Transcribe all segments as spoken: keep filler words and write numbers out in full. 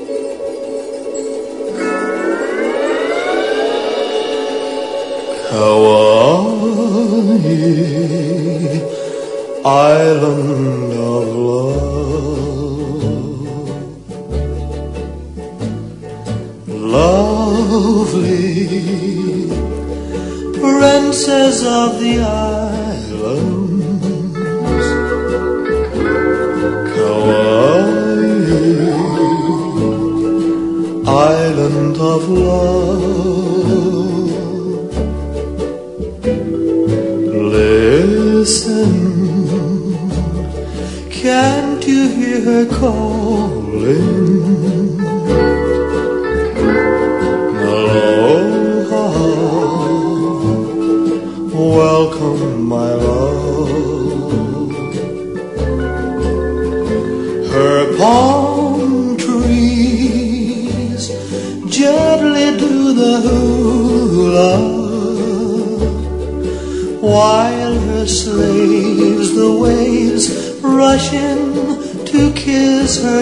Kauai, island of love, lovely princess of the islands. Kauai, island of love. Listen, can't you hear her calling? Aloha, welcome my love. Her palm trees gently do the hula, while her slaves, the waves, rush in to kiss her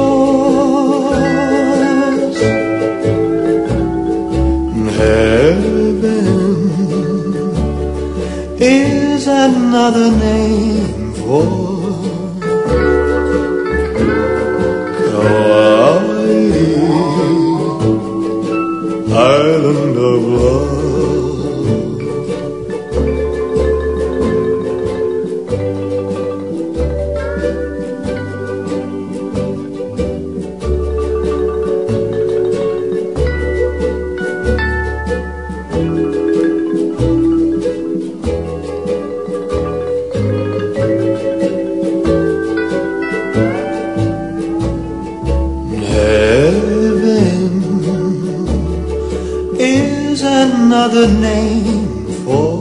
shores. Heaven is another name for Kauai, island of love. Heaven is another name for